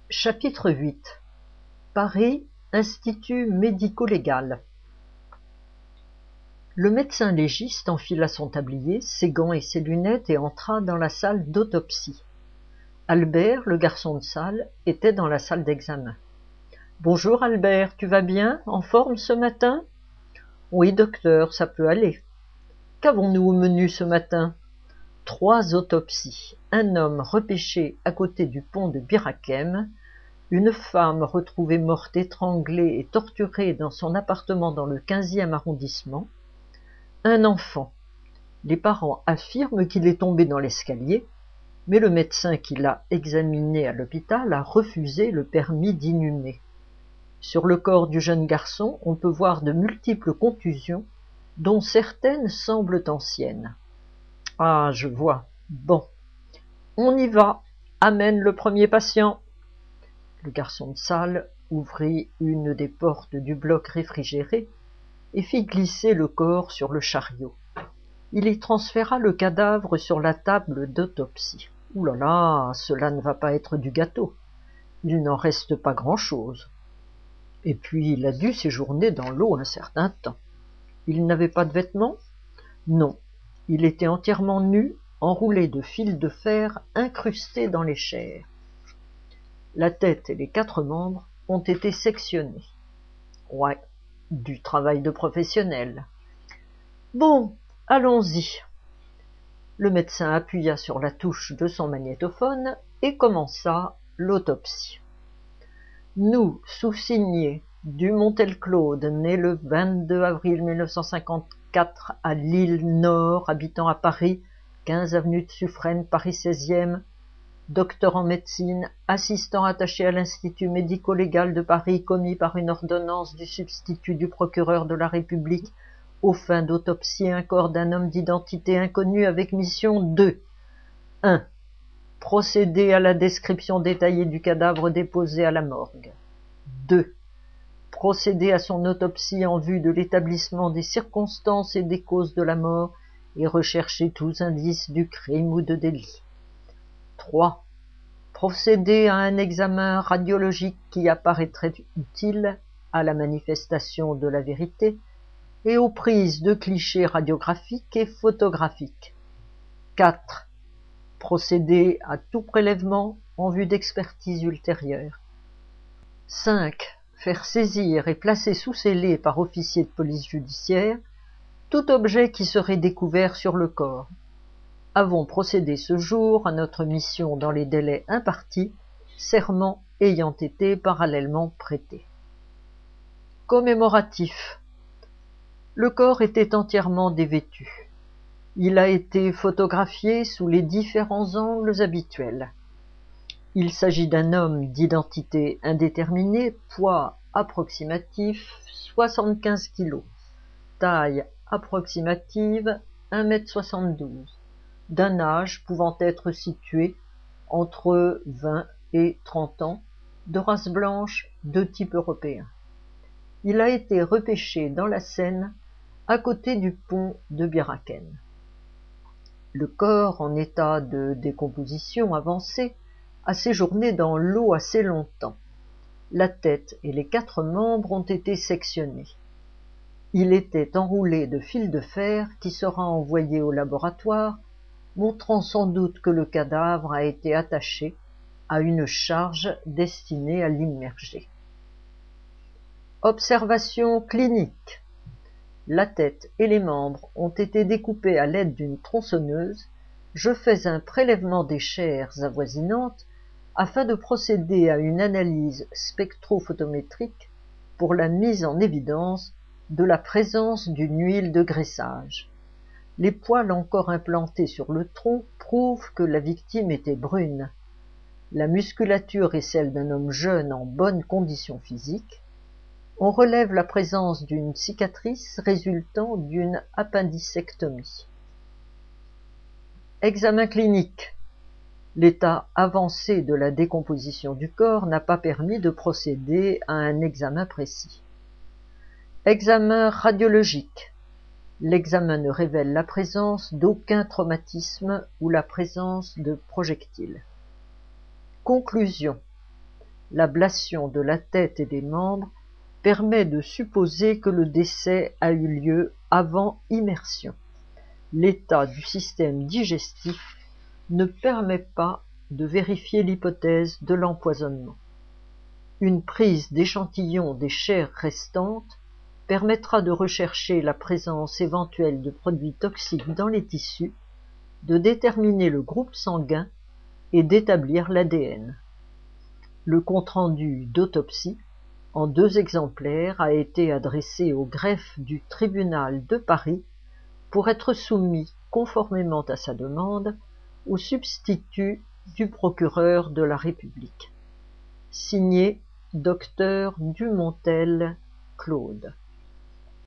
Chapitre 8. Paris, Institut médico-légal. Le médecin légiste enfila son tablier, ses gants et ses lunettes et entra dans la salle d'autopsie. Albert, le garçon de salle, était dans la salle d'examen. « Bonjour Albert, tu vas bien, en forme ce matin ?»« Oui, docteur, ça peut aller. »« Qu'avons-nous au menu ce matin ?»« 3 autopsies. Un homme repêché à côté du pont de Bir Hakeim, une femme retrouvée morte étranglée et torturée dans son appartement dans le 15e arrondissement, un enfant. Les parents affirment qu'il est tombé dans l'escalier, mais le médecin qui l'a examiné à l'hôpital a refusé le permis d'inhumer. Sur le corps du jeune garçon, on peut voir de multiples contusions, dont certaines semblent anciennes. « Ah, je vois. Bon. On y va. Amène le premier patient. » Le garçon de salle ouvrit une des portes du bloc réfrigéré et fit glisser le corps sur le chariot. Il y transféra le cadavre sur la table d'autopsie. « Ouh là là, cela ne va pas être du gâteau. Il n'en reste pas grand-chose. » Et puis il a dû séjourner dans l'eau un certain temps. Il n'avait pas de vêtements? Non. Il était entièrement nu, enroulé de fils de fer incrustés dans les chairs. La tête et les 4 membres ont été sectionnés. Ouais, du travail de professionnel. Bon, allons-y. Le médecin appuya sur la touche de son magnétophone et commença l'autopsie. Nous, sous-signés du Montel-Claude, né le 22 avril 1954 à Lille-Nord, habitant à Paris, 15 avenue de Suffren, Paris 16e, docteur en médecine, assistant attaché à l'Institut médico-légal de Paris, commis par une ordonnance du substitut du procureur de la République aux fins d'autopsier un corps d'un homme d'identité inconnue avec mission 2. 1. Procéder à la description détaillée du cadavre déposé à la morgue. 2. Procéder à son autopsie en vue de l'établissement des circonstances et des causes de la mort et rechercher tous indices du crime ou de délit. 3. Procéder à un examen radiologique qui apparaîtrait utile à la manifestation de la vérité et aux prises de clichés radiographiques et photographiques. 4. Procéder à tout prélèvement en vue d'expertise ultérieure. 5. Faire saisir et placer sous scellé par officier de police judiciaire tout objet qui serait découvert sur le corps. Avons procédé ce jour à notre mission dans les délais impartis, serment ayant été parallèlement prêté. Commémoratif. Le corps était entièrement dévêtu. Il a été photographié sous les différents angles habituels. Il s'agit d'un homme d'identité indéterminée, poids approximatif 75 kg, taille approximative 1,72 m, d'un âge pouvant être situé entre 20 et 30 ans, de race blanche, de type européen. Il a été repêché dans la Seine, à côté du pont de Bir Hakeim. Le corps, en état de décomposition avancée, a séjourné dans l'eau assez longtemps. La tête et les 4 membres ont été sectionnés. Il était enroulé de fil de fer qui sera envoyé au laboratoire, montrant sans doute que le cadavre a été attaché à une charge destinée à l'immerger. Observation clinique. La tête et les membres ont été découpés à l'aide d'une tronçonneuse. Je fais un prélèvement des chairs avoisinantes afin de procéder à une analyse spectrophotométrique pour la mise en évidence de la présence d'une huile de graissage. Les poils encore implantés sur le tronc prouvent que la victime était brune. La musculature est celle d'un homme jeune en bonne condition physique. On relève la présence d'une cicatrice résultant d'une appendicectomie. Examen clinique. L'état avancé de la décomposition du corps n'a pas permis de procéder à un examen précis. Examen radiologique. L'examen ne révèle la présence d'aucun traumatisme ou la présence de projectiles. Conclusion. L'ablation de la tête et des membres permet de supposer que le décès a eu lieu avant immersion. L'état du système digestif ne permet pas de vérifier l'hypothèse de l'empoisonnement. Une prise d'échantillons des chairs restantes permettra de rechercher la présence éventuelle de produits toxiques dans les tissus, de déterminer le groupe sanguin et d'établir l'ADN. Le compte-rendu d'autopsie, en 2 exemplaires, a été adressé au greffe du tribunal de Paris pour être soumis, conformément à sa demande, au substitut du procureur de la République. Signé Dr Dumontel Claude.